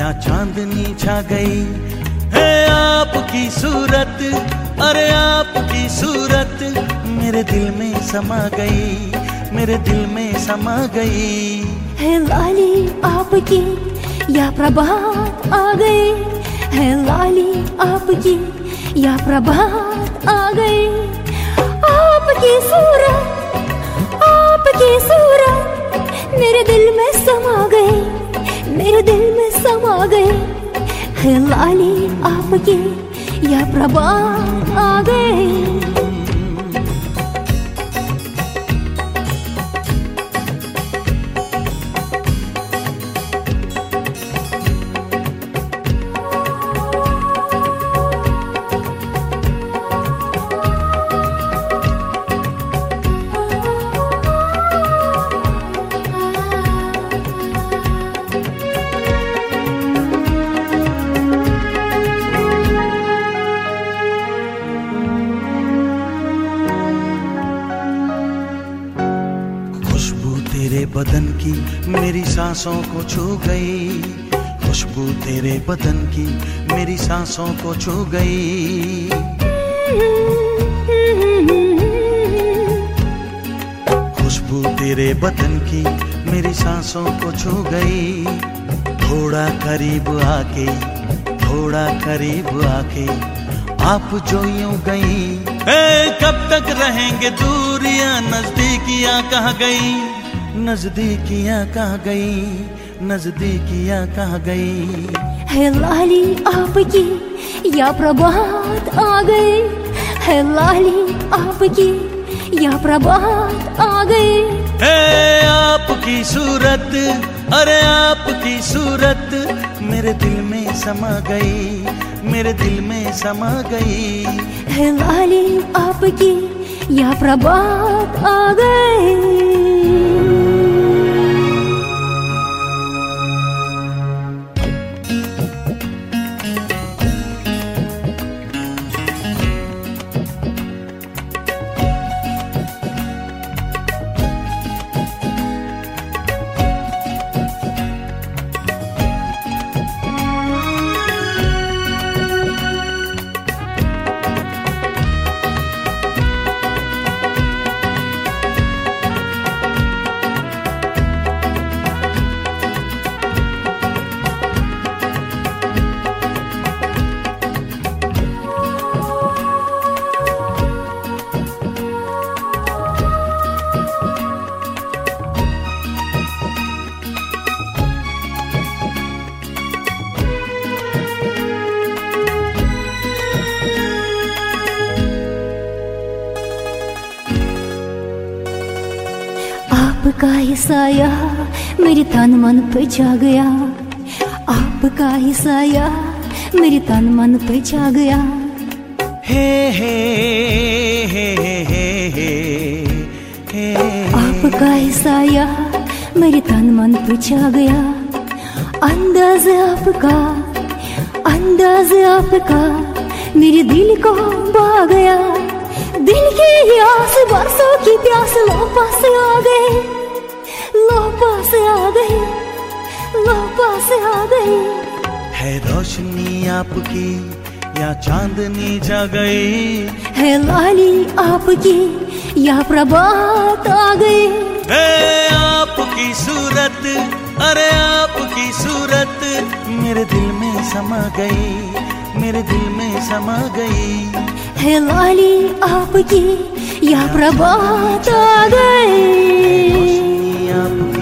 या चांदनी छा गई है आपकी सूरत, अरे आपकी सूरत मेरे दिल में समा गई, मेरे दिल में समा गई। है लाली आपकी या प्रभात आ गई, है लाली आपकी या प्रभात आ गई। आपकी सूरत मेरे दिल में समा गई, मेरे दिल में समा गई। है लाली आपकी या प्रभात आ गई। तेरे बदन की मेरी सांसों को छू गई, खुशबू तेरे बदन की मेरी सांसों को छू गई। खुशबू तेरे बदन की मेरी सांसों को छू गई। थोड़ा करीब आके, थोड़ा करीब आके आप जो यूं गई, कब तक रहेंगे दूरियां, नजदीकियां कहाँ गई, नजदीकियां कहाँ गई, नजदीकियां कहाँ गई। है लाली आपकी या प्रभात आ गई, है लाली आपकी या प्रभात आ गई। है आपकी सूरत, अरे आपकी सूरत मेरे दिल में समा गई, मेरे दिल में समा गई। है लाली आपकी या प्रभात आ गई। आपका ही साया मेरे तन मन पे छा गया, आपका ही साया मेरे तन मन पे छा गया। हे हे हे हे हे हे आपका ही साया मेरे तन मन पे छा गया। अंदाज आपका मेरे दिल को भा गया। दिल की आस बरसों की प्यास लो पास आ गए, लो पास आ गए, लो पास आ गए। है रोशनी आपकी या चांदनी जा गई, है लाली आपकी या प्रभात आ गई। है आपकी सूरत, अरे आपकी सूरत मेरे दिल में समा गई, मेरे दिल में समा गई। है लाली आपकी या प्रभात आ गई। आपकी